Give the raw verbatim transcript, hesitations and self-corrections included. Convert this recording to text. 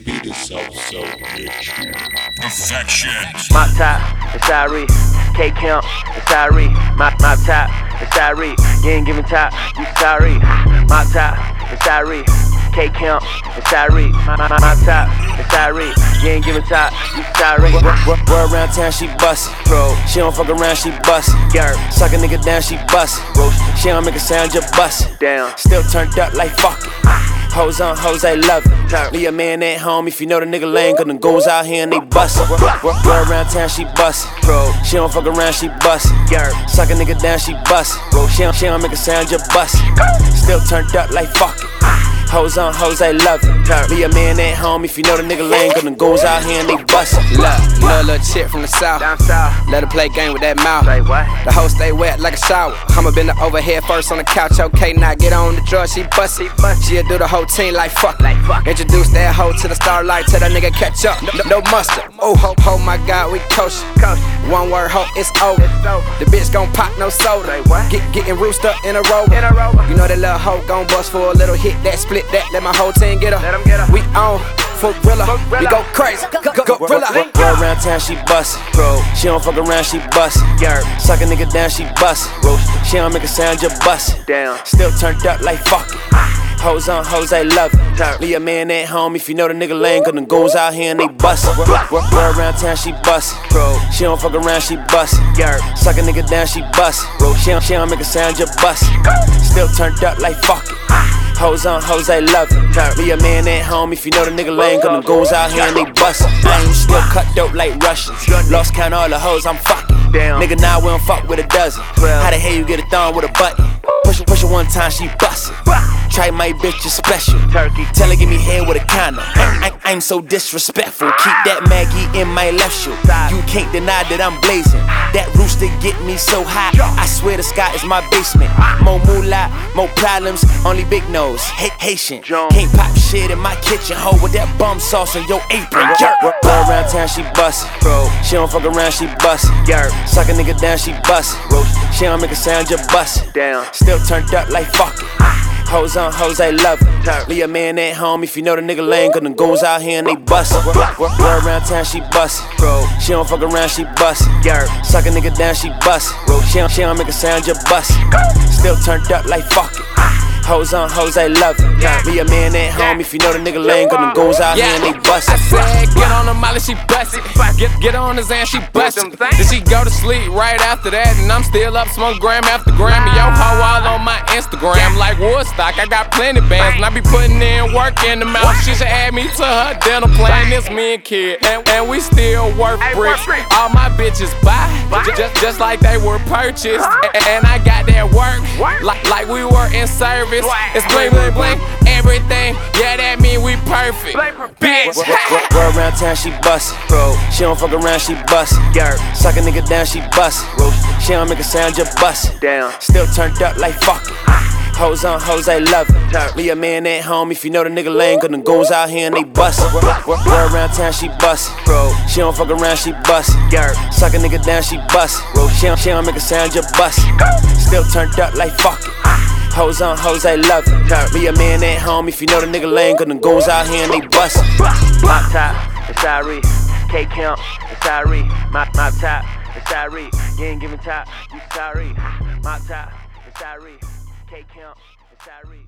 beat itself so rich. Perfection. Mop top, it's Irie. K Count, it's Irie. Mop, mop top, it's Irie. You ain't giving top, you sorry. Mop top, it's Irie. K Count, it's Irie. Mop, mop, mop top, it's Irie. You ain't giving top, you sorry. Word around town, she bustin'. Bro, she don't fuck around, she bustin'. Yerp, suck a nigga down, she bustin'. She don't make a sound, just bustin'. Down, still turned up like fuck it. Hoes on hoes, they love it. Leave a man at home if you know the nigga lame, cause them goons out here and they bustin'. Word around town, she bustin'. Bro, she don't fuck around, she bustin'. Yerp, suck a nigga down, she bustin'. She don't, she don't make a sound, just bustin'. Still turned up like fuck it. Hoes on hoes, they love it. Leave a man at home if you know the nigga lame, cause them goons out here and they bustin'. Look, little, little chick from the south. down south. Let her play game with that mouth. Say what? The hoe stay wet like a shower. I'ma bend her over head first on the couch. Okay, now get on the drug, she bust it. She'll do the whole team like fuck. Like fuck. Introduce that hoe to the starlight, tell that nigga catch up. No, no mustard. Oh, ho, oh my God, we kosher. One word, ho, it's over. It's over. The bitch gon' pop no soda. Say what? Get, getting roosed up in a rover. In a rover. You know that little hoe gon' bust for a little hit. That split that, let my whole team get her. Let 'em get her. We on for gorilla. We go crazy. Go, go, gorilla. Word around town, she bustin'. Bro, she don't fuck around, she bustin'. Yerp, suck a nigga down, she bustin'. She don't make a sound, just bustin'. Down, still turned up like fuck it. Hoes on hoes, they love it. Leave a man at home if you know the nigga lame, cause them goons out here and they bustin'. Word around town, she bustin'. Bro, she don't fuck around, she bustin'. Yerp, suck a nigga down, she bustin'. She don't, she don't make a sound, just bustin'. Still turned up like fuck it. Hoes on hoes, they love it. Leave a man at home if you know the nigga lame, cause them goons out here and they bustin'. I ain't still cut dope like Russians. Lost count all the hoes, I'm fucking. Damn. Nigga, now we don't fuck with a dozen. How the hell you get a thumb with a button? Push her, push her one time, she bustin'. Try my bitch, is special. Turkey. Tell her give me head with a condom. I, I, I'm so disrespectful. Keep that Maggie in my left shoe. You can't deny that I'm blazing. That rooster get me so hot. I swear the sky is my basement. More moolah, more problems, only big nose. Ha- Haitian. Can't pop shit in my kitchen. Hoe with that bum sauce on your apron. Word around town, she bustin'. Bro, she don't fuck around, she bustin'. Yerp, suck a nigga down, she bustin'. She don't make a sound, just bustin'. down, Still turned up like fuck it. Hoes on hoes, they love it. Leave a man at home if you know the nigga lame, cause them goons out here and they bustin'. Word around town, she bustin'. Bro, she don't fuck around, she bustin'. Yerp, suck a nigga down, she bustin'. She don't, she don't make a sound, just bustin'. Still turned up like fuck it. Hoes on hoes, they love it. Leave a man at home if you know the nigga lame, cause them goons out here and they bustin'. I said, get on the molly, she bustin'. Get, get on his ass, she bustin'. Then she go to sleep right after that, and I'm still up, smoke gram after gram. And yo, hoe all on my Instagram like Woodstock. I got plenty bands, and I be putting in work in the mouth. She should add me to her dental plan. This me and kid, and, and we still worth bricks. All my bitches buy, just, just like they were purchased. And, and I got that work, like, like we were in service. It's bling, bling, bling, everything. Yeah, that mean we perfect. Bitch. Word around town, she bustin'. Bro, she don't fuck around, she bustin'. Yerp, suck a nigga down, she bustin'. She don't make a sound, just bustin'. down, Still turned up like fuck it. Hoes on hoes, they love it. Leave a man at home if you know the nigga lame, cause them goons out here and they bustin'. Word around town, she bustin'. Bro, she don't fuck around, she bustin'. Yerp, suck a nigga down, she bustin'. She don't, she don't make a sound, just bustin'. Still turned up like fuck it. Hoes on hoes, they love it. Leave a man at home if you know the nigga lame, cause them goons out here and they bustin'. Mop top, it's Irie. K Count, it's Irie. Mop, mop top, it's Irie. You ain't giving top, you sorry. Mop top, it's Irie. K Count, it's Irie.